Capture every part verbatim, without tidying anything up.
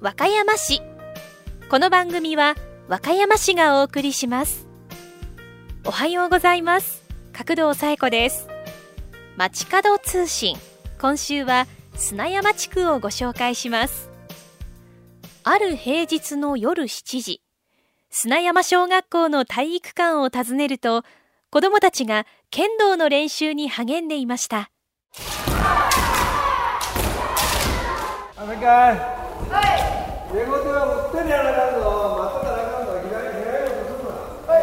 和歌山市。この番組は和歌山市がお送りします。おはようございます。角堂紗恵子です。街角通信、今週は砂山地区をご紹介します。ある平日の夜しちじ、砂山小学校の体育館を訪ねると、子どもたちが剣道の練習に励んでいました。 あめかい、はい、英語では打ってやらなかんぞ、待ってたらあかんぞ、左左をするな。はい。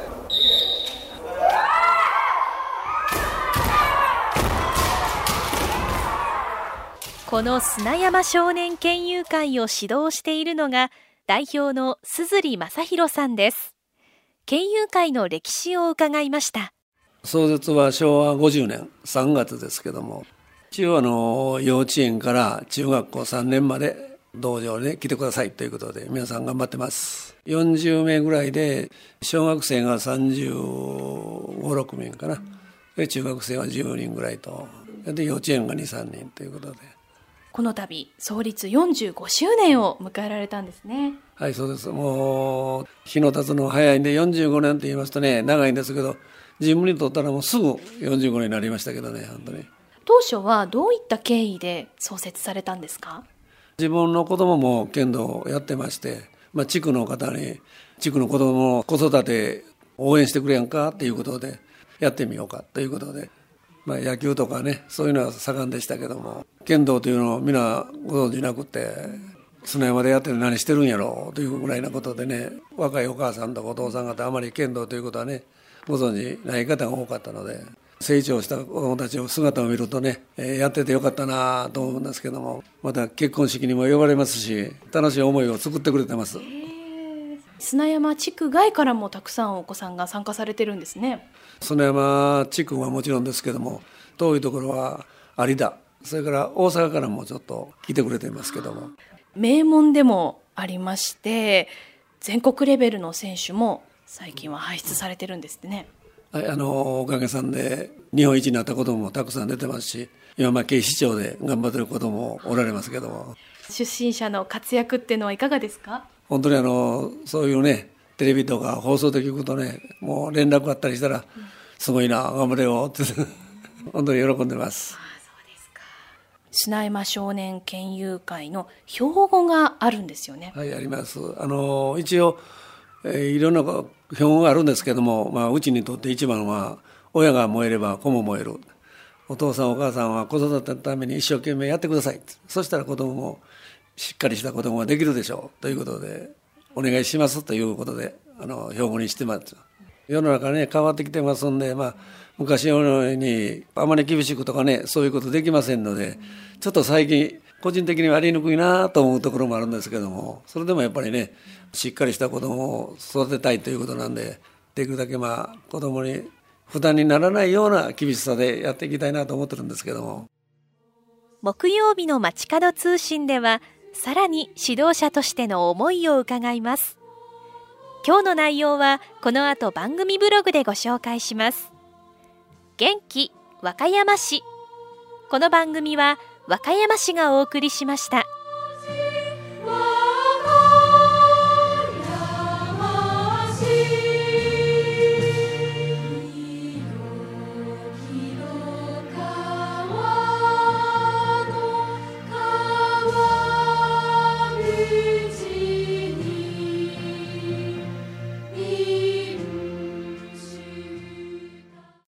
この砂山少年剣友会を指導しているのが代表の鈴利正弘さんです。剣友会の歴史を伺いました。 創設はしょうわごじゅうねんさんがつですけども、一応あの幼稚園から中学校さんねんまで道場に来てくださいということで皆さん頑張ってます。よんじゅうめいぐらいで、小学生がさんじゅうご、ろくめいかな。で中学生はじゅうにんぐらいと、で幼稚園がに、さんにんということで。 この度創立よんじゅうごしゅうねんを迎えられたんですね。 はい、そうです。もう日の経つの早いんで、よんじゅうごねんと言いますとね長いんですけど、自分にとったらもうすぐよんじゅうごねんになりましたけどね、本当に。 当初はどういった経緯で創設されたんですか？ 自分の子供も剣道をやってまして、まあ、地区の方に地区の子供の子育て応援してくれやんかっていうことでやってみようかということで、まあ、野球とかねそういうのは盛んでしたけども、剣道というのをみんなご存じなくて、砂山でやって何してるんやろうというぐらいなことでね、若いお母さんとかお父さん方あまり剣道ということはねご存じない方が多かったので、成長した子どもたちの姿を見るとね、えー、やっててよかったなと思うんですけども、また結婚式にも呼ばれますし、楽しい思いを作ってくれてます。 砂山地区外からもたくさんお子さんが参加されてるんですね。 砂山地区はもちろんですけども、遠いところは有田、それから大阪からもちょっと来てくれていますけども、 名門でもありまして、全国レベルの選手も最近は輩出されてるんですってね。 はい、あのおかげさんで日本一になった子どももたくさん出てますし、今まあ警視庁で頑張ってる子どももおられますけども、 出身者の活躍っていうのはいかがですか？ 本当にあのそういうねテレビとか放送で聞くとね、もう連絡あったりしたら、うん、すごいな頑張れよって本当に喜んでます。 ああ、そうですか。砂山少年剣友会の標語があるんですよね。 はい、あります。あの一応、えー、いろんな標語があるんですけども、まあ、うちにとって一番は親が燃えれば子も燃える、お父さんお母さんは子育てのために一生懸命やってください、そしたら子供もしっかりした子供ができるでしょうということでお願いしますということで、あの標語にしてます。世の中ね変わってきてますんで、まあ、昔のようにあまり厳しくとかねそういうことできませんので、ちょっと最近個人的にはやりにくいなと思うところもあるんですけども、それでもやっぱりねしっかりした子供を育てたいということなんで、できるだけまあ子供に負担にならないような厳しさでやっていきたいなと思ってるんですけども。 木曜日の街角通信ではさらに指導者としての思いを伺います。今日の内容はこの後番組ブログでご紹介します。元気和歌山市。この番組は和歌山市がお送りしました。